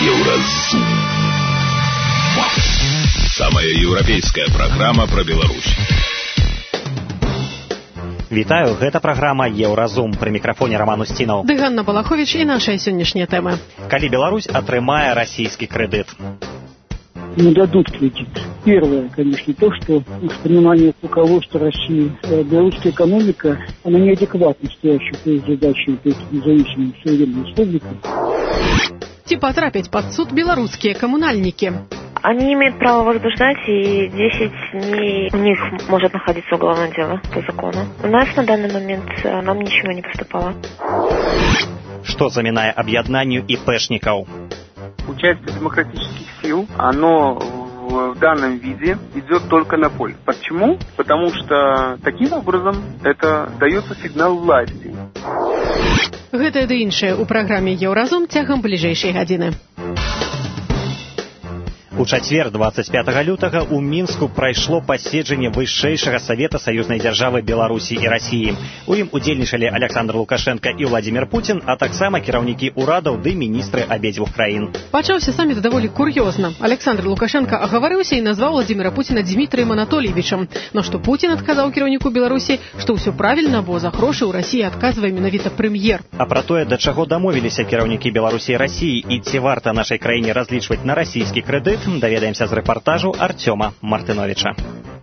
Еўразум. Самая еўрапейская праграма пра Беларусь. Вітаю, гэта праграма «Еўразум». Пры мікрафоне Роман Устинов. Ды Ганна Балахович і нашая сённяшняя тэма. Калі Беларусь атрымае расійскі крэдыт? Не дадут кредит. Первое, конечно, то, что в понимании руководства России белорусская экономика, она неадекватна стоящая перед задачей независимой суверенной республики. Ці потрапить под суд белорусские коммунальники. Они имеют право возбуждать, и 10 дней у них может находиться уголовное дело по закону. У нас на данный момент нам ничего не поступало. Што замінае аб'яднанню ІПшникаў? Участие демократических сил, оно в данном виде идет только на пользу. Почему? Потому что таким образом это дается сигнал власти. Гэта ды іншае ў праграме «Еўразум» цягам бліжэйшай гадзіны. У чацвер 25 лютага ў Мінску прайшло паседжанне вышэйшага савета саюзнай дзяржавы Беларусі і Расіі. У ім удзельнічалі Александр Лукашенко і Владимир Путин, а таксама кіраўнікі ўрадаў ды міністры абедзвюх краін. Пачаўся саміт даволі кур'ёзна. Александр Лукашенко агаварыўся і назваў Владимира Путина Дмітрием Анатольевичем. На што Путин адказаў кіраўніку Беларусі, што ўсё правільна, бо за грошы ў Расіі адказвае менавіта прэм'ер. А пра тое, да чаго дамовіліся кіраўнікі Беларусі і Расіі і ці варта нашай краіне разлічваць на расійскі крэдыт, даведаемся з рэпартажу Артёма Мартыновича.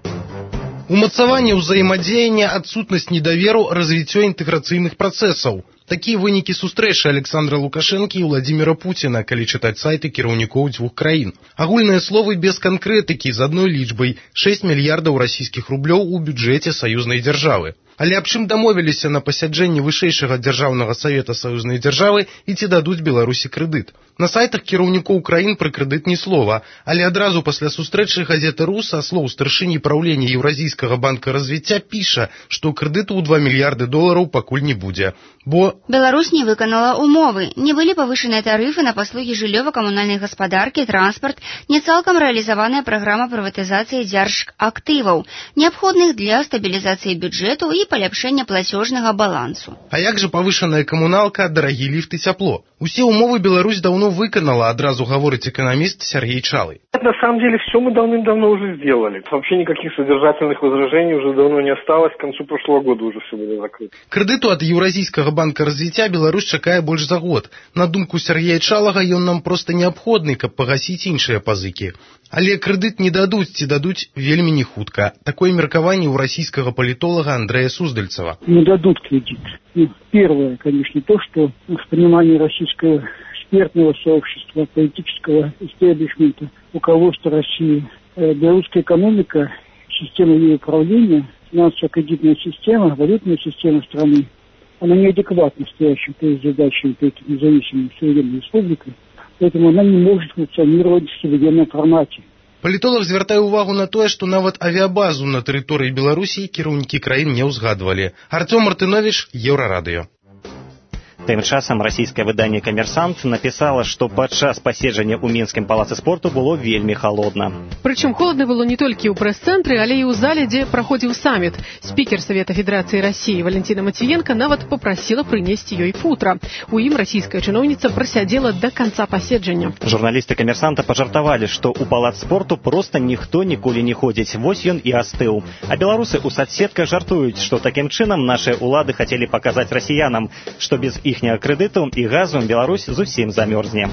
Умацаванне ўзаемадзеяння, адсутнасць недаверу, развіццё інтэграцыйных працэсаў. Такія вынікі сустрэчы Александра Лукашенко і Владимира Путина, калі чытаць сайты кіраўнікоў дзвюх краін. Агульныя словы без канкрэтыкі з адной лічбай 6 мільярдаў расійскіх рублёў у бюджэце саюзнай дзяржавы. Але аб чым дамовіліся на пасяджэнні вышэйшага дзяржаўнага савета саюзнай дзяржавы і ці дадуць Беларусі крэдыт? На сайтах кіраўнікоў краін пра крэдыт ні слова, але адразу пасля сустрэчы газета «Ру» са слоў старшыні праўлення Еўразійскага банка развіцця піша, што крэдыту ў 2 мільярды долараў пакуль не будзе. Бо Беларусь не выканала умовы, не былі павышаныя тарыфы на паслугі жыллёва-камунальнай гаспадаркі, транспарт, не цалкам рэалізаваная праграма прыватызацыі дзяржактываў, неабходных для стабілізацыі бюджэту і паляпшэння плацёжнага балансу. А як жа павышаная камуналка, дарагі ліфты, цяпло? Усе умовы Беларусь даўно выканала, адразу гаворыць эканаміст Сергей Чалый. На самом деле все мы давным-давно уже сделали. Вообще никаких содержательных возражений уже давно не осталось. К концу прошлого года уже все было закрыто. Крэдыту ад Еўразійскага банка развіцця Беларусь чакае больш за год. На думку Сергея Чалага, ён нам проста неабходны, каб пагасіць іншыя пазыкі. Але крэдыт не дадуць, ці дадуць вельмі не хутка. Такое меркаванне у расійскага палітолага Андрэя Суздальцева. Не дадут кредит. Первое, конечно, то, что в понимании российского экспертного сообщества, политического истеблишмента, руководства России, белорусская экономика, система ее управления, финансово-кредитная система, валютная система страны, она неадекватна стоящая перед задачей независимой суверенной республики, поэтому она не может функционировать в современном формате. Палітолог звяртае ўвагу на тое, што нават авіябазу на тэрыторыі Беларусі кіраўнікі краін не ўзгадвалі. Артём Мартынович, Еўрарадыё. Тым часам расійскае выданне «Камерсант» напісала, што падчас паседжання ў Мінскім палацы спорту было вельмі халодна. Прычым холодна было не толькі ў прэс-цэнтры, але і ў зале, дзе праходзіў саміт. Спікер Савета Федэрацыі Расіі Валентина Матвіенка нават папрасіла прынесці ёй футра. У ім расійская чыноўніца прасядзела да канца паседжання. Журналісты «Камерсанта» пажартавалі, што ў палац спорту проста ніхто ніколі не ходзіць. Вось ён і астыў. А беларусы ў садсетках жартуюць, што такім чынам нашыя ўлады хацелі паказаць расіянам, што без іхняга крэдыту і газу Беларусь зусім замёрзне.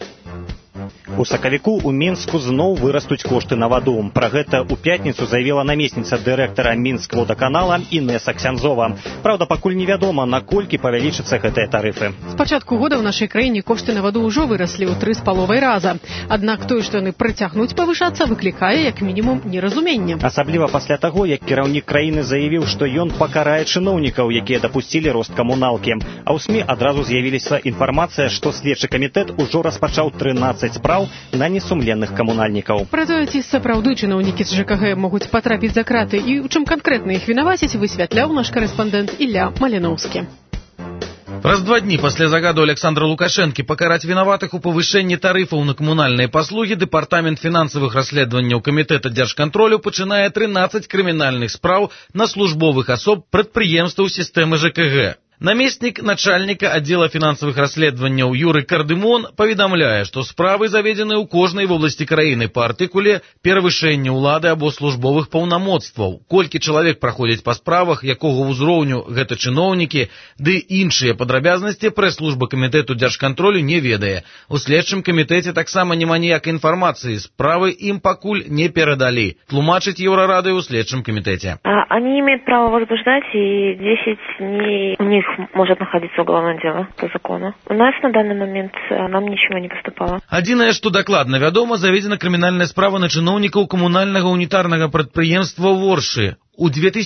У сакавіку ў Мінску зноў вырастуць кошты на ваду. Пра гэта ў пятніцу заявіла намесніца дырэктара Мінскводаканала Інэса Ксянзова. Праўда, пакуль невядома, наколькі павялічацца гэтыя тарыфы. З пачатку года ў нашай краіне кошты на ваду ўжо выраслі ў 3,5 раза. Аднак тое, што яны працягнуць павышацца, выклікае як мінімум неразуменне. Асабліва пасля таго, як кіраўнік краіны заявіў, што ён пакарае чыноўнікаў, якія дапусцілі рост камуналкі. А ў СМІ адразу з'явілася інфармацыя, што следчы камітэт ужо распачаў 13 спраў на несумленных камунальнікаў. Пра тое, ці сапраўды чыноўнікі з ЖКГ могуць патрапіць за краты і ў чым канкрэтна іх вінаваціць, высвятляў наш карэспандэнт Ілля Маліноўскі. Праз 2 дні пасля загаду Александра Лукашэнкі пакараць вінаватых у павышэнні тарыфаў на камунальныя паслугі Дэпартамент фінансавых расследаванняў Камітэта дзяржкантролю пачынае 13 крымінальных спраў на службовых асоб прадпрыемстваў сістэмы ЖКГ. Намеснік начальніка аддзела фінансавых расследаванняў Юры Кардымон паведамляе, што справы заведзены ў кожнай вобласці краіны па артыкуле перавышэння ўлады або службовых паўнамоцтваў. Колькі чалавек праходзяць па справах, якога ўзроўню гэта чыноўнікі, ды іншыя падрабязнасці прэс-служба камітэту дзяржкантролю не ведае. У следчым камітэце таксама няма ніякай інфармацыі, справы ім пакуль не перадалі. Тлумачыць Еўрарадыё ў следчым камітэце. Они имеют право возбуждать, и 10 дней у них может находиться уголовное дело по закону. У нас на данный момент нам ничего не поступало. Адзінае, што дакладна вядома, заведзена крымінальная справа на чыноўнікаў камунальнага унітарнага прадпрыемства «Воршы». У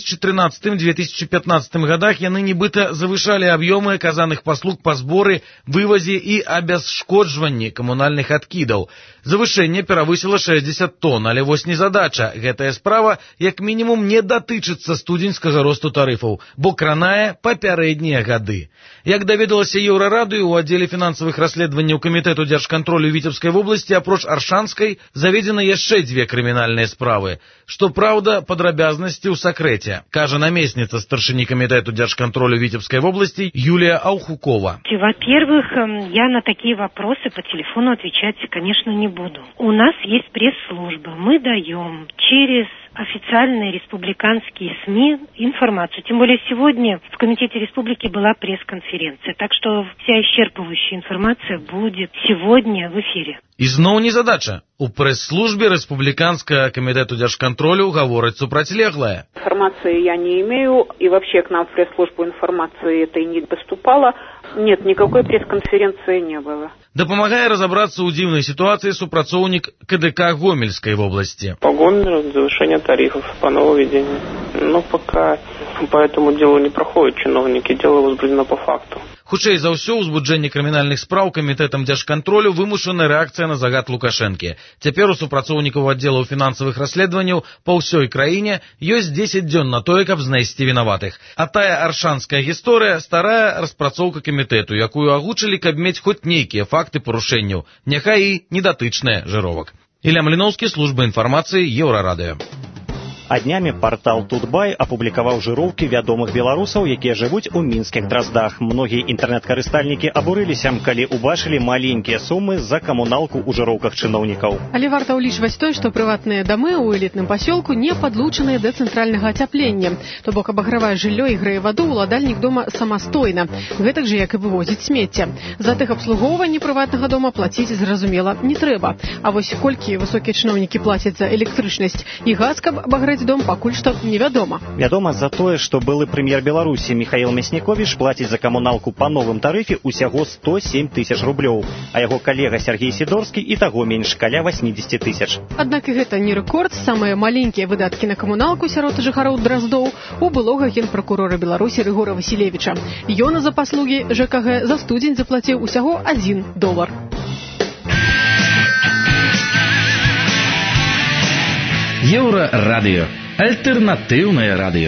2013-2015 годах яны нібыта завышалі аб'ёмы аказаных паслуг па зборы, вывазе і абясшкоджванні камунальных адкідаў. Завышэнне перавысіла 60 тонн, але вось не задача. Гэтая справа як мінімум не датычыцца студзеньскага росту тарыфаў, бо кранае папярэднія гады. Як даведалася Еўрарадыё, у аддзеле фінансавых расследаванняў камітэту дзяржкантролю Віцебскай вобласці апроч Аршанскай заведзена яшчэ 2 крымінальныя справы. Што праўда, падрабязнасці ў сакрэце, кажа намесница старшыні камітэту дзяржкантролю Витебской области Юлия Аухукова. Во-первых, я на такие вопросы по телефону отвечать, конечно, не буду. У нас есть пресс-служба. Мы даем через официальные республиканские СМИ информацию. Тем более сегодня в Комитете Республики была пресс-конференция. Так что вся исчерпывающая информация будет сегодня в эфире. Ізноў не задача. У пресс-службе Республиканского комитета дзяржкантролю гавораць супрацьлеглае. Информации я не имею, и вообще к нам в пресс-службу информации этой не поступало. Нет, никакой пресс-конференции не было. Дапамагае разобраться ў дзіўнай ситуации супрацоўнік КДК Гомельской области. По Гомелю завышение тарифов по нововведению. Но пока по этому делу не проходят чиновники, дело возбуждено по факту. Хутчэй за ўсё, узбуджэнне крымінальных спраў камітэтам дзяржкантролю вымушаная рэакцыя на загад Лукашэнкі. Цяпер у супрацоўнікаў аддзелаў фінансавых расследаванняў па ўсёй краіне ёсць 10 дзён на тое, каб знайсці вінаватых. А тая аршанская гісторыя старая распрацоўка камітэту, якую агучылі, каб мець хоць нейкія факты парушэнняў, няхай і недатычныя жыровак. Ілля Маліноўскі, служба інфармацыі, Еўрарадыё. А днямі партал Тутбай апублікаваў жыроўкі вядомых беларусаў, якія жывуць у мінскіх Драздах. Многія інтэрнэт-карыстальнікі абурыліся, калі ўбачылі маленькія сумы за камуналку ў жыроўках чыноўнікаў. Але варта ўлічваць той, што прыватныя дамы ў элітным пасёлку не падлучаныя да цэнтральнага ацяплення. То бок абагравае жыллё і грэе ваду ўладальнік дома самастойна. Гэтак жа, як і вывозіць смецце. За тэхабслугоўванне прыватнага дома плаціць, зразумела, не трэба. А вось колькі высокія чыноўнікі плацяць за электрычнасць і газ, каб абагрэць дом, пакуль што невядома. Вядома за тое, што былы прэм'ер Беларусі Михаил Мясніковіч плаціць за камуналку па новым тарыфе ўсяго 107 тысяч рублёў, а яго калега Сергей Сідорскі і таго менш, каля 80 тысяч. Аднак і гэта не рэкорд. Самыя маленькія выдаткі на камуналку сярод жыхароў Драздоў у былога генпракурора Беларусі Рыгора Васілевіча. Ён за паслугі ЖКГ за студзень заплаціў усяго $1. Еўрарадыё. Альтэрнатыўнае радыё.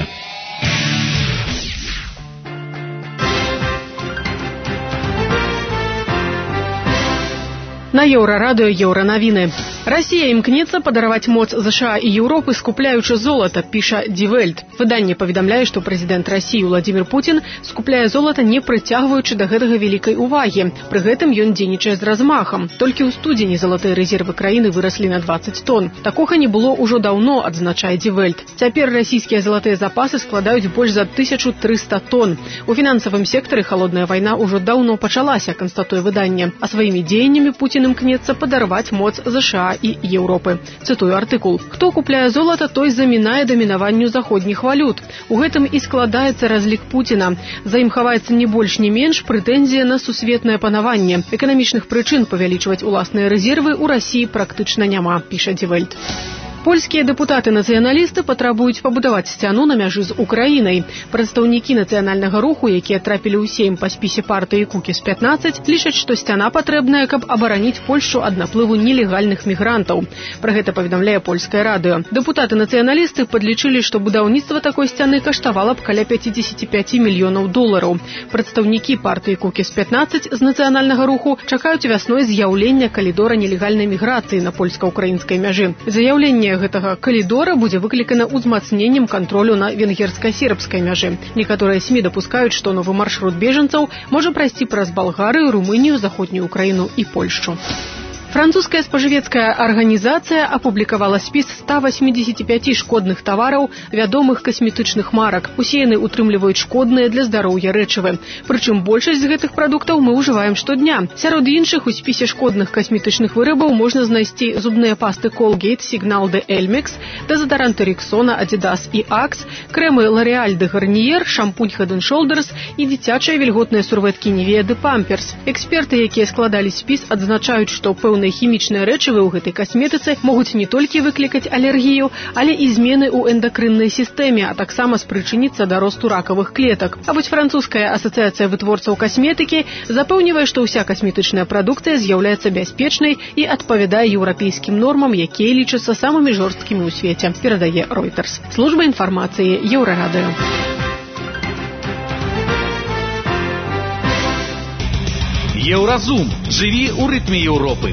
На Еўрарадыё Еўранавіны. Россия імкнецца падараваць моц ЗША і Еўропы, скупляючы золата, піша Die Welt. Выданне паведамляе, што прэзідэнт Расіі Владзімір Пуцін скупляе золата, не прыцягваючы да гэтага вялікай увагі. Пры гэтым ён дзейнічае з размахам. Толькі ў студзені залатыя рэзервы краіны выраслі на 20 тонн. Такога не было ўжо даўно, адзначае Die Welt. Цяпер расійскія залатыя запасы складаюць больш за 1300 тонн. У фінансавым сектары халодная вайна ўжо даўно пачалася, канстатуе выданне. А сваімі дзеяннямі Пуцін імкнецца падарваць моц ЗША і Еўропы. Цытую артыкул. Хто купляе золата, той замінае дамінаванню заходніх валют. У гэтым і складаецца разлік Пуціна. За ім хаваецца не больш, не менш прэтэнзія на сусветнае панаванне. Эканамічных прычын павялічваць уласныя рэзервы ў Расіі практычна няма, піша Die Welt. Польскія дэпутаты-нацыяналісты патрабуюць пабудаваць сцяну на мяжы з Украінай. Прадстаўнікі нацыянальнага руху, якія трапілі ў Сейм па спісе партыі Кукіс-15, лічаць, што сцяна патрэбная, каб абараніць Польшчу ад наплыву нелегальных мігрантаў. Пра гэта паведамляе польскае радыё. Дэпутаты-нацыяналісты падлічылі, што будаўніцтва такой сцяны каштавала б каля $55 мільёнаў. Прадстаўнікі партыі Кукіс-15 з нацыянальнага руху чакаюць вясной з'яўлення калідора нелегальнай міграцыі на польска-украінскай мяжы. Заяўленне Адкрыццё гэтага калідора будзе выклікана ўзмацненнем кантролю на венгерска-сербскай мяжы. Некаторыя СМІ дапускаюць, што новы маршрут бежанцаў можа прайсці праз Балгарыю, Румынію, заходнюю Украіну і Польшчу. Французская спажывецкая арганізацыя апублікавала спіс 185 шкодных тавараў вядомых касметычных марак. Усе яны утрымліваюць шкодныя для здароўя рэчывы. Прычым большасць з гэтых прадуктаў мы ўжываем штодня. Сярод іншых у спісе шкодных касметычных вырабаў можна знайсці зубныя пасты Colgate, Signal de Elmex, дэзодаранты Rexona, Adidas і Axe, крэмы L'Oréal de Garnier, шампунь Head & Shoulders і дзіцячыя вільготныя сурвэткі Nivea de Pampers. Эксперты, якія складалі спіс, адзначаюць, што пэўныя хімічныя рэчывы ў гэтай касметыцы могуць не толькі выклікаць алергію, але і змены ў эндакрыннай сістэме, а таксама спрычыніцца да росту ракавых клетак. А вось французская асацыяцыя вытворцаў касметыкі запэўнівае, што ўся касметычная прадукцыя з'яўляецца бяспечнай і адпавядае еўрапейскім нормам, якія лічацца самымі жорсткімі ў свеце, перадае Reuters. Служба інфармацыі Еўрарадыё. Еўразум. Жыві ў рытме Еўропы.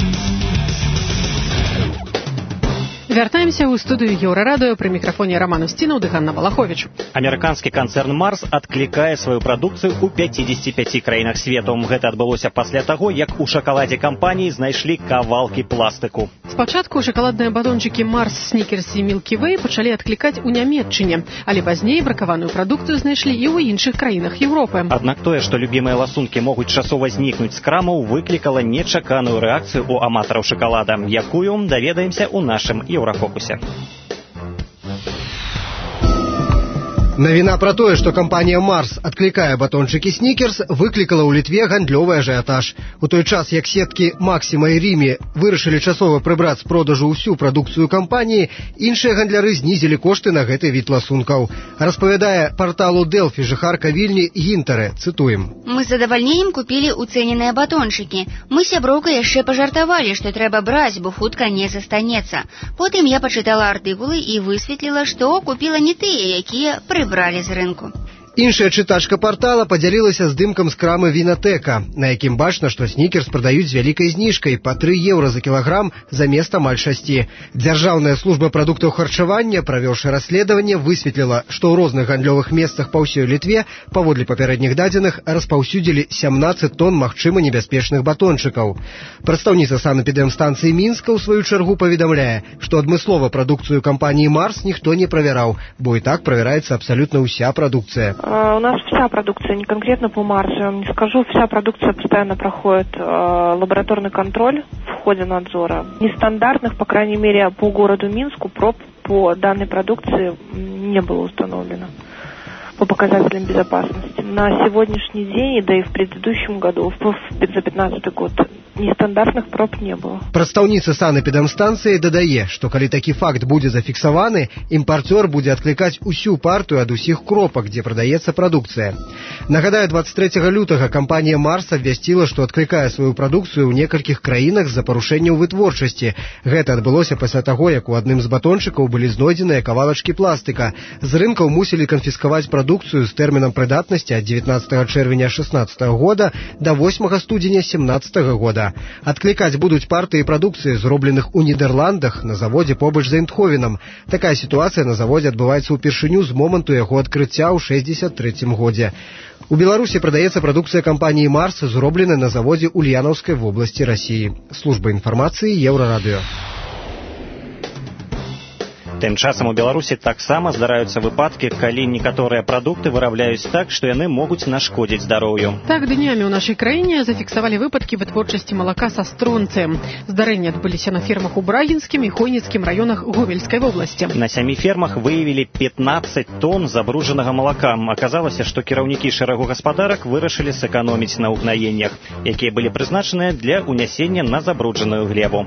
Вяртаемся ў студыю Еўрарадыё, пры мікрафоне Роман Устінаў ды Ганна Балаховіч. Амерыканскі канцэрн Марс адклікае сваю прадукцыю ў 55 краінах свету. Гэта адбылося пасля таго, як у шакаладзе кампаніі знайшлі кавалкі пластыку. Спачатку шакаладныя батончыкі Марс, Снікерс і Мілкі Вэй пачалі адклікаць у Нямецчыне, але пазней бракаваную прадукцыю знайшлі і ў іншых краінах Еўропы. Аднак тое, што любімыя ласункі могуць часова знікнуць з крамаў, выклікала нечаканую рэакцыю ў аматараў шакалада, якую даведаемся ў нашым Еўрафокусе. Навіна пра тое, што кампанія «Марс» адклікае батончыкі «Снікерс», выклікала ў Літве гандлёвы ажыятаж. У той час, як сеткі «Максіма» і «Рімі» вырашылі часова прыбраць з продажу ўсю прадукцыю кампаніі, іншыя гандляры знізілі кошты на гэты від ласункаў. Распавядае парталу «Дэлфі» жыхарка Вільні Гінтаре, цытуем. Мы з задавальненнем купілі уцэненыя батончыкі. Мы сяброўка яшчэ пажартавалі, што трэба браць, бо хутка не застанецца. Потым я пачытала артыкулы і высветліла, што купіла не тыя, якія бралі з рынку. Іншая чытачка партала падзялілася здымкам з крамы «Вінатэка», на якім бачна, што «Снікерс» прадаюць з вялікай зніжкай па 3 еўра за кілаграм замест амаль 6. Дзяржаўная служба прадуктаў харчавання, правёўшы расследаванне, высветліла, што ў розных гандлёвых месцах па ўсёй Літве, паводле папярэдніх дадзеных, распаўсюдзілі 17 тонн магчыма небяспечных батончыкаў. Прадстаўніца санэпідэмстанцыі Мінска ў сваю чаргу паведамляе, што адмыслова прадукцыю кампаніі «Марс» ніхто не правяраў, бо і так правяраецца абсалютна ўся прадукцыя. У нас вся продукция, не конкретно по Марсу, я вам не скажу, вся продукция постоянно проходит лабораторный контроль в ходе надзора. Нестандартных, по крайней мере, по городу Минску проб по данной продукции не было установлено по показателям безопасности. На сегодняшний день, да и в предыдущем году, за 2015 год, нестандартных проб не было. Прадстаўніца санэпідэмстанцыі дадае, што калі такі факт будзе зафіксаваны, імпарцёр будзе адклікаць усю партыю ад усіх кропак, дзе прадаецца прадукцыя. Нагадаю, 23 лютага кампанія «Марс» абвясціла, што адклікае сваю прадукцыю ў некалькіх краінах з-за парушэнняў вытворчасці. Гэта адбылося пасля таго, як у адным з батончыкаў былі знойдзеныя кавалачкі пластыка. З рынкаў мусілі канфіскаваць прадукцыю з тэрмінам прыдатнасці ад 19 чэрвеня 16 года да 8 студзеня 17 года. Адклікаць будуць партыі прадукцыі, зробленых у Нідерландах на заводзе побач з Эйндховенам. Такая сітуацыя на заводзе адбываецца ўпершыню з моманту яго адкрыцця ў 63 годзе. У Беларусі прадаецца прадукцыя кампаніі «Марс», зробленая на заводзе Ульянаўскай вобласці Расіі. Служба інфармацыі Еўрарадыё. Тым часам у Беларусі таксама здараюцца выпадкі, калі некаторыя прадукты вырабляюць так, што яны могуць нашкодзіць здароўю. Так, днямі ў нашай краіне зафіксавалі выпадкі вытворчасці малака са стронцыем. Здарэнні адбыліся на фермах у Брагінскім і Хойніцкім раёнах Гомельскай вобласці. На 7 фермах выявілі 15 тонн забруджанага малака. Аказалася, што кіраўнікі шэрагу гаспадарак вырашылі сэканоміць на ўгнаеннях, якія былі прызначаныя для ўнясення на забруджаную глебу.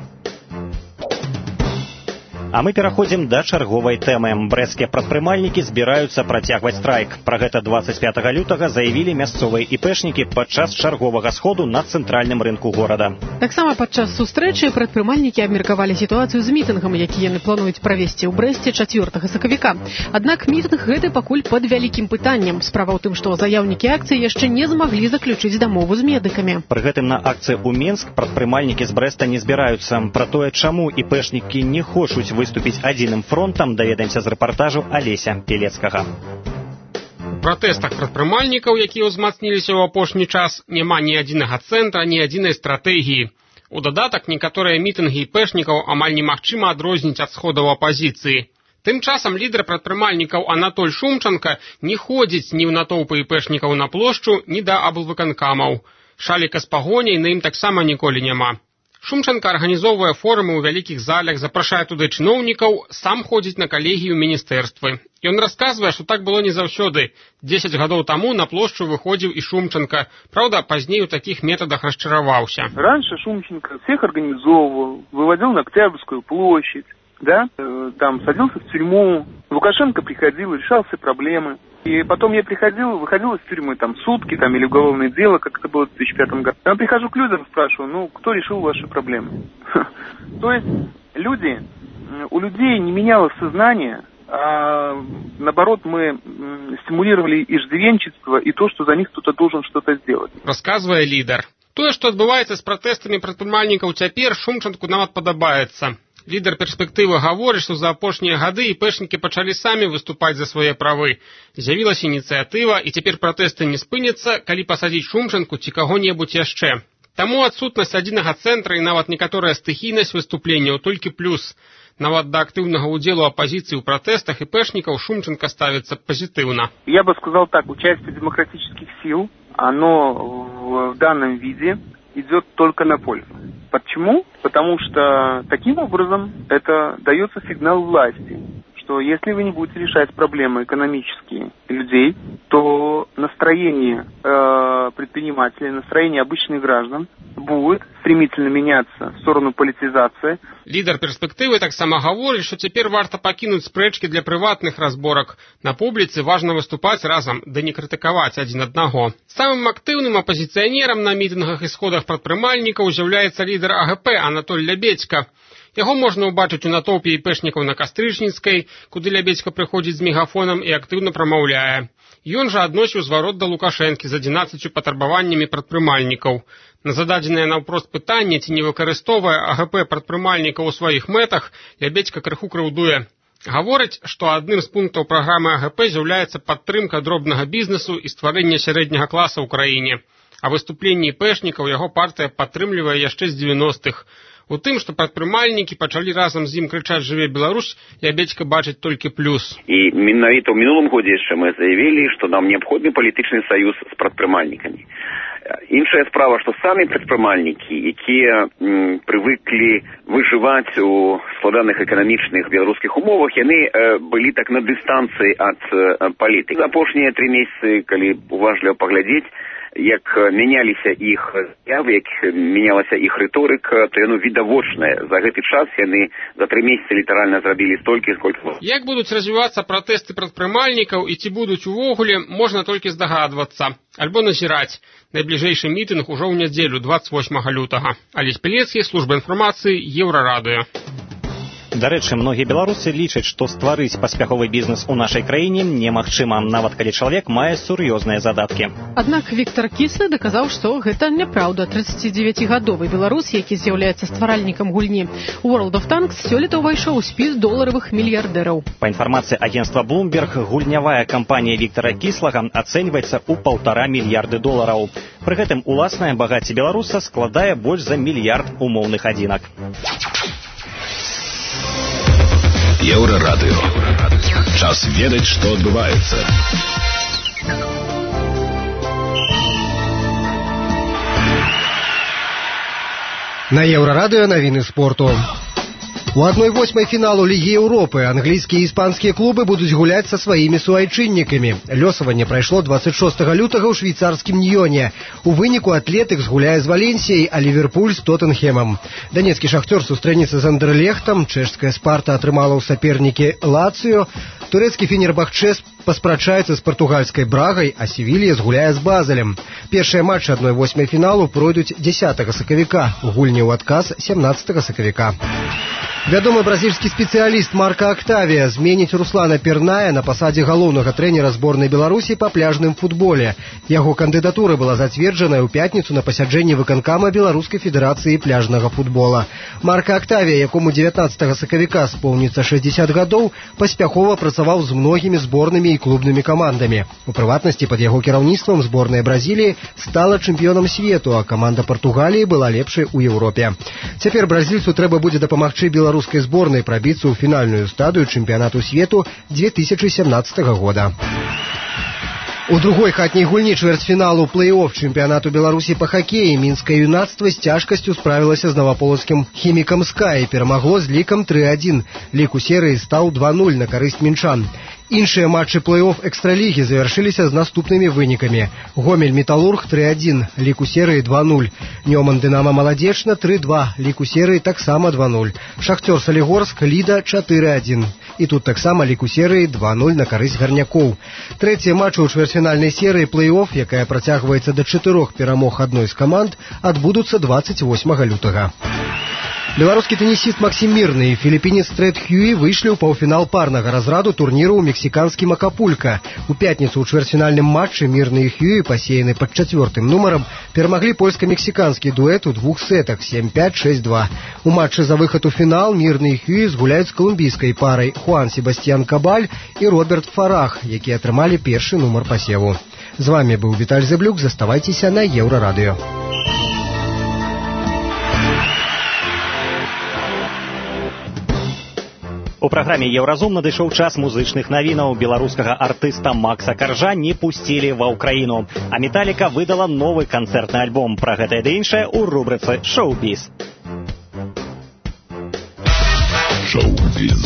А мы пераходзім да чарговай тэмы. Брэсцкія прадпрымальнікі збіраюцца працягваць страйк. Пра гэта 25 лютага заявілі мясцовыя іпэшнікі падчас чарговага сходу на цэнтральным рынку горада. Таксама падчас сустрэчы прадпрымальнікі абмеркавалі сітуацыю з мітынгам, які яны плануюць правесці ў Брэсце 4 сакавіка. Аднак мітынг гэты пакуль пад вялікім пытаннем. Справа ў тым, што заяўнікі акцыі яшчэ не змаглі заключыць дамову з медыкамі. Пры гэтым на акцыю ў Мінск прадпрымальнікі з Брэста не збіраюцца. Пра тое, чаму іпэшнікі не хочуць выступіць адзіным фронтам, даведаемся з рэпартажу Алеся Пелецкага. У пратэстах прадпрымальнікаў, якія ўзмацніліся ў апошні час, няма ні адзінага цэнтра, ні адзінай стратэгіі. У дадатак некаторыя мітынгі іпэшнікаў амаль немагчыма адрозніць ад сходаў апазіцыі. Тым часам лідар прадпрымальнікаў Анатоль Шумчанка не ходзіць ні ў натоўпы іпэшнікаў на плошчу, ні да аблвыканкамаў. Шаліка з пагоняй на ім таксама ніколі няма. Шумчанка арганізоўвае форумы ў вялікіх залях, запрашае туды чыноўнікаў, сам ходзіць на калегію міністэрствы. Ён расказвае, што так было не заўсёды. 10 гадоў таму на плошчу выходзіў і Шумчанка. Правда, пазней у такіх метадах расчараваўся. Раньше Шумченко всех организовывал, выводил на Октябрьскую площадь, да, там садился в тюрьму. Лукашенко приходил, решал все проблемы. И потом я выходил из тюрьмы там сутки там, или уголовное дело, как это было в 2005 году. Я прихожу к людям, спрашиваю, кто решил ваши проблемы? То есть у людей не менялось сознание, а наоборот мы стимулировали иждивенчество и то, что за них кто-то должен что-то сделать. Рассказывая лидер. Тое, што адбываецца з пратэстамі прадпрымальнікаў цяпер, Шумчанку нават падабаецца. Лідар перспектывы гаворыць, што за апошнія гады іпэшнікі пачалі самі выступаць за свае правы. З'явілася ініцыятыва, і цяпер пратэсты не спыняцца, калі пасадзіць Шумчанку ці каго-небудзь яшчэ. Таму адсутнасць адзінага цэнтра і нават некаторая стыхійнасць выступленняў толькі плюс. Нават да актыўнага ўдзелу апазіцыі ў пратэстах іпэшнікаў Шумчанка ставіцца пазітыўна. Я бы сказал так, участие демократических сил, оно в данном виде идет только на пользу. Почему? Потому что таким образом это дается сигнал власти, что если вы не будете решать проблемы экономические людей, то настроение предпринимателей, настроение обычных граждан будет стремительно меняться в сторону политизации. Лідар перспектывы таксама гаворыць, што цяпер варта пакінуць спрэчкі для прыватных разборак. На публіцы важна выступаць разам, да не крытыкаваць адзін аднаго. Самым актыўным апазіцыянерам на мітынгах і сходах прадпрымальнікаў з'яўляецца лідар АГП Анатоль Лябедзька. Яго можна ўбачыць у натоўпе іпэшнікаў на Кастрычніцкай, куды Лябедзька прыходзіць з мегафонам і актыўна прамаўляе. Ён жа адносіў зварот да Лукашэнкі з 11 патрабаваннямі прадпрымальнікаў. На зададзенае наўпрост пытанне, ці не выкарыстоўвае АГП прадпрымальнікаў у сваіх мэтах, Лябедзька крыху крыўдуе. Гаворыць, што адным з пунктаў праграмы АГП з'яўляецца падтрымка дробнага бізнесу і стварэння сярэдняга класа ў краіне. А выступленні іпэшнікаў яго партыя падтрымлівае яшчэ з 90-х. У тым, што прадпрымальнікі пачалі разам з ім крычаць «Жыве Беларусь», Лябедзька бачыць толькі плюс. І менавіта ў мінулым годзе яшчэ мы заявілі, што нам неабходны палітычны саюз з прадпрымальнікамі. Іншая справа, што самі прадпрымальнікі, якія прывыклі выжываць у складаных эканамічных беларускіх умовах, яны былі так на дыстанцыі ад палітыкі. За апошнія 3 месяцы, калі уважліва паглядзець, як мяняліся іх з'явы, як мянялася іх рыторыка, то яно відавочнае. За гэты час яны за 3 месяцы літаральна зрабілі столькі, сколькі. Як будуць развівацца пратэсты прадпрымальнікаў і ці будуць увогуле, можна толькі здагадвацца. Альбо назіраць. Найбліжэйшы мітынг ужо ў нядзелю, 28 лютага. Алесь Пелецкі, служба інфармацыі, Еўрарадыё. Дарэчы, многія беларусы лічаць, што стварыць паспяховы бізнес у нашай краіне немагчыма, нават калі чалавек мае сур'ёзныя задаткі. Аднак Віктор Кіслы даказаў, што гэта няпраўда. 39-гадовы беларус, які з'яўляецца стваральнікам гульні World of Tanks, сёлета ўвайшоў у спіс доларавых мільярдэраў. Па інфармацыі агенцтва Bloomberg, гульнявая кампанія Віктора Кіслага ацэньваецца ў $1,5 мільярда. Пры гэтым уласнае багацце беларуса складае больш за мільярд умоўных адзінак. Еўрарадыё. Час ведаць, што адбываецца. На Еўрарадыё навіны спорту. У 1/8 фіналу Лігі Еўропы англійскія і іспанскія клубы будуць гуляць са сваімі суайчыннікамі. Лёсаванне прайшло 26 лютага ў швейцарскім Ньёне. У выніку Атлетыкс гуляе з Валенсіяй, а Ліверпуль з Тоттенхэмам. Данецкі Шахтёр сустрэнецца з Андерлехтам, чэшская Спарта атрымала ў сапернікі Лацыё, турэцкі Фенербахчэ паспрачаецца з партугальскай Брагай, а Севілья згуляе з Базелем. Першыя матчы 1/8 фіналу пройдуць 10 сакавіка, гульні ў адказ 17 сакавіка. Вядомы бразільскі спецыяліст Марка Актавія зменіць Руслана Перная на пасадзе галоўнага трэнера зборнай Беларусі па пляжным футболе. Яго кандыдатура была зацверджаная ў пятніцу на пасяджэнні выканкама Беларускай федэрацыі пляжнага футбола. Марка Октавія, якому 19 сакавіка споўніцца 60 гадоў, паспяхова працаваў з многімі зборнымі і клубнымі камандамі. У прыватнасці, пад яго кіраўніцтвам зборная Бразіліі стала чэмпіёнам свету, а каманда Партугаліі была лепшай у Еўропе. Цяпер бразільцу трэба будзе дапамагчы беларускай зборнай прабіцца ў фінальную стадыю чэмпіянату свету 2017 года. У другой хатняй гульні чвэрцьфіналу плэй-офф чэмпіянату Беларусі па хакеі мінскае юнацтва з цяжкасцю справілася з наваполацкім хімікам «Ска» і перамагло з лікам 3-1. Лік у серыі стаў 2-0 на карысць мінчан. Іншыя матчы плэй-офф экстралігі завяршыліся з наступнымі вынікамі. Гомель-Металург 3-1, лік у серыі 2-0. Нёман-Дынама Маладзечна 3-2, лік у серыі таксама 2-0. Шахцёр-Салігорск Ліда 4-1. І тут таксама лік у серыі 2-0 на карысць гарнякоў. Трэція матчы ў чвэрцьфінальнай серыі плэй-офф, якая працягваецца да 4 перамог адной з каманд, адбудуцца 28 лютага. Беларускі тэнісіст Максім Мірны і філіпінец Трэд Хьюі выйшлі ў паўфінал парнага разраду турніру ў мексіканскім Акапулька. У пятніцу ў чвэрцьфінальным матчы Мірны і Хьюі, пасеяны пад 4-м нумарам, перамаглі польска-мексіканскі дуэт у двух сетах 7-5, 6-2. У матчы за выхад у фінал Мірны і Хьюі згуляюць з калумбійскай парай Хуан Себастьян Кабаль і Роберт Фарах, якія атрымалі першы нумар пасеву. З вамі быў Віталь Зэблюк, заставайцеся на Еўрарадыё. У праграме «Еўразум» надышоў час музычных навінаў. Беларускага артыста Макса Каржа не пусцілі ва ўкраіну. А «Металіка» выдала новы канцэртны альбом. Пра гэта і іншае ў рубрыцы «Шоу-біз». Шоу-біз.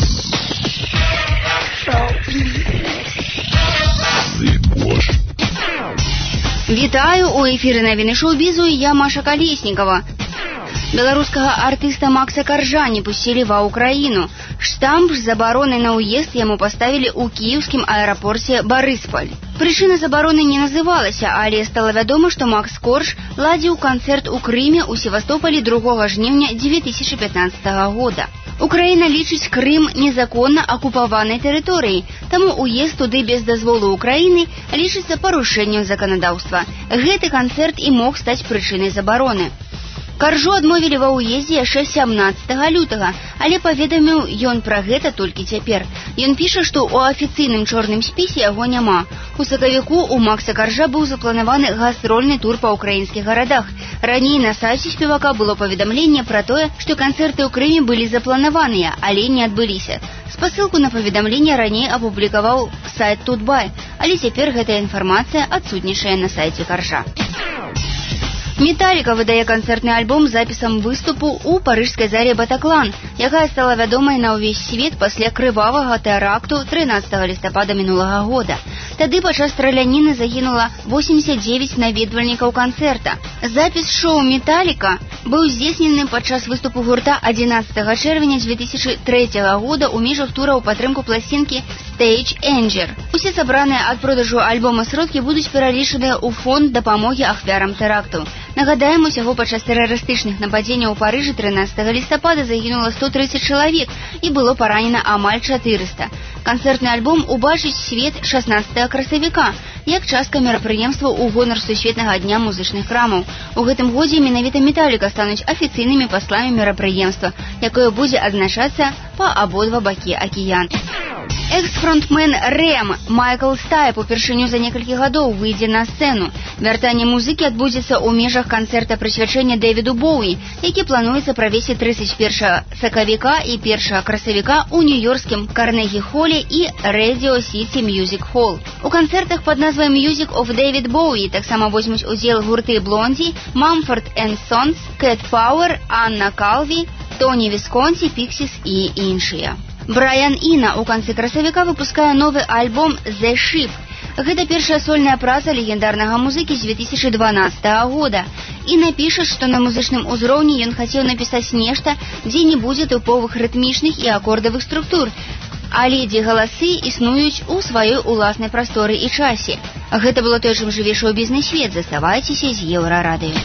Вітаю, у эфіры навіны шоу-бізу, я Маша Калеснікова. Беларускага артыста Макса Каржа не пусцілі ва ўкраіну. Штамп з забаронай на ўезд яму паставілі ў кіеўскім аэрапорце Барыспаль. Прычына забароны не называлася, але стала вядома, што Макс Корж ладзіў канцэрт у Крыме ў Севастополі 2 жніўня 2015 года. Украіна лічыць Крым незаконна акупаванай тэрыторыяй, таму ўезд туды без дазволу Украіны лічыцца парушэннем заканадаўства. Гэты канцэрт і мог стаць прычынай забароны. Каржу адмовілі ва ўездзе яшчэ 17 лютага, але паведаміў ён пра гэта толькі цяпер. Ён піша, што ў афіцыйным чорным спісе яго няма. У сакавіку у Макса Каржа быў запланаваны гастрольны тур па ўкраінскіх гарадах. Раней на сайце спевака было паведамленне пра тое, што канцэрты ў Крыме былі запланаваныя, але не адбыліся. Спасылку на паведамленне раней апублікаваў сайт Тутбай, але цяпер гэтая інфармацыя адсутнічае на сайце Каржа. Металіка выдае канцэртны альбом з запісам выступу ў парыжскай зале Батаклан, якая стала вядомай на ўвесь свет пасля крывавага тэракту 13 лістапада мінулага года. Тады падчас страляніны загінула 89 наведвальнікаў канцэрта. Запіс шоу «Металіка» быў здзейснены падчас выступу гурта 11 чэрвеня 2003 года ў межах тура ў падтрымку пласцінкі «Stage Anger». Усе сабраныя ад продажу альбома сродкі будуць пералічаныя ў фонд дапамогі ахвярам тэракту. Нагадаем, усяго падчас тэрарыстычных нападзенняў у Парыжы 13 лістапада загінула 130 чалавек і было паранена амаль 400. Канцэртны альбом убачыць свет 16 красавіка, як частка мерапрыемства ў гонар сусветнага дня музычных крамаў. У гэтым годзе менавіта «Металіка» стануць афіцыйнымі пасламі мерапрыемства, якое будзе адзначацца па абодва бакі акіяна. Экс-фронтмен Рэм Майкл Стайп упершыню за некалькі гадоў выйдзе на сцэну. Вяртанне музыкі адбудзецца ў межах канцэрта прысвячэння Дэвіду Боуі, які плануецца правесці 31 сакавіка і 1 красавіка ў нью-йоркскім Карнегі-холе і Radio City Music Hall. У канцэртах пад назвай Music of David Bowie таксама возьмуць удзел гурты Блонди, Mumford & Sons, Cat Power, Анна Калві, Тоні Вісконсі, Піксіс і іншыя. Брайан Іна ў канцы красавіка выпускае новы альбом «The Ship». Гэта першая сольная праца легендарнага музыкі з 2012 года. Іна піша, што на музычным узроўні ён хацеў напісаць нешта, дзе не будзе тыповых рытмічных і акордавых структур, але дзе галасы існуюць у сваёй уласнай прасторы і часе. Гэта было тое, чым жыве шоу-бізнес свет. Заставайцеся з Еўрарадыё.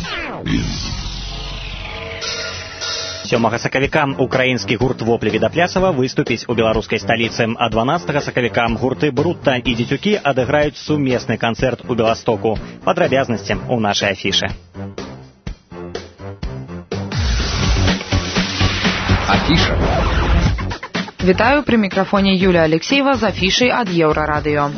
7 сакавіка украінскі гурт «Воплі Відаплясава» выступіць у беларускай сталіцы, а 12 сакавіка гурты «Брутта» і «Дзецюкі» адыграюць сумесны канцэрт у Беластоку. Падрабязнасці ў нашай афішы. Афіша. Вітаю, пры мікрафоне Юлія Алексеева з афішай ад Еўрарадыё.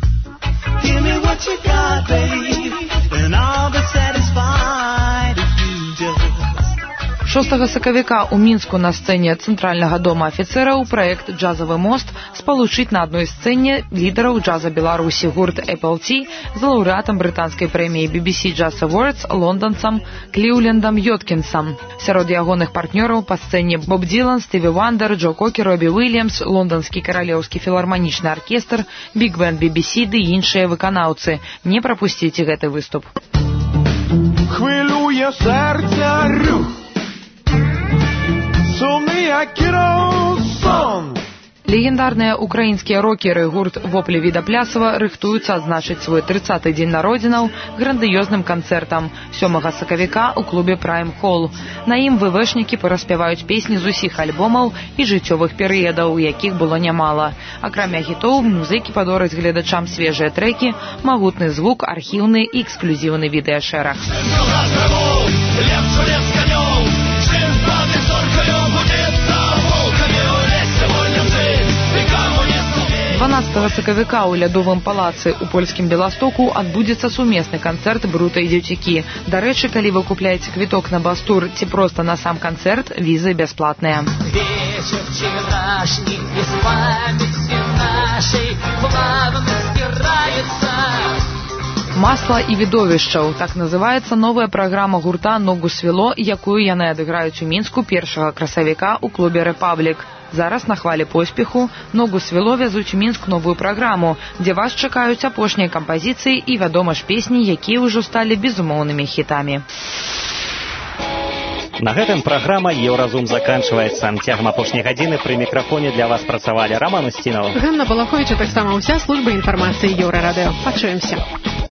6 сакавіка ў Мінску на сцэне Цэнтральнага дома афіцэраў праект «Джазавы мост» спалучыць на адной сцэне лідараў джаза Беларусі гурт Apple Tea з лаўрэатам брытанскай прэміі BBC Jazz Awards лонданцам Кліўлендам Йоткінсам. Сярод ягоных партнёраў па сцэне Боб Дилан, Стыві Вандер, Джо Кокер, Робі Уильямс, лонданскі каралеўскі філарманічны аркестр, биг-бэнд BBC ды іншыя выканаўцы. Не прапусціце гэты выступ. Хвилює серця рух, сумний як сон. Легендарныя украінскія рокеры гурт «Воплі Віда Плясова» рыхтуюцца адзначыць свой 30-й дзень народзінаў грандыёзным канцэртам 7 сакавіка ў клубе Prime Hall. На ім ВВшнікі параспяваюць песні з усіх альбомаў і жыццёвых перыядаў, якіх было нямала. Акрамя хітоў, музыкі падораць гледачам свежыя трэкі, магутны звук, архіўны і эксклюзіўны відэашэраг. 12 сакавіка ў лядовым палацы ў польскім Беластоку адбудзецца сумесны канцэрт «Брута і дзеўчакі». Дарэчы, калі вы купляеце квіток на бас-тур ці проста на сам канцэрт, візы бясплатныя. Вечер вчерашний из памяти нашей плавно стирается. «Масла і відовішчаў» – так называецца новая праграма гурта «Ногу свело», якую яны адыграюць у Мінску 1 красавіка ў клубе «Рэпаблік». Зараз на хвалі поспеху «Ногу свело» вязуць у Мінск новую праграму, дзе вас чакаюць апошнія кампазіцыі і, вядома ж, песні, якія ўжо сталі безумоўнымі хітамі. На гэтым праграма «Еўразум» заканчваецца. Цягам апошняй гадзіны пры мікрафоне для вас працавалі Роман Устінаў, Ганна Балахович, а таксама ўся служба інфармацыі Еўрарадыё. Пачуемся.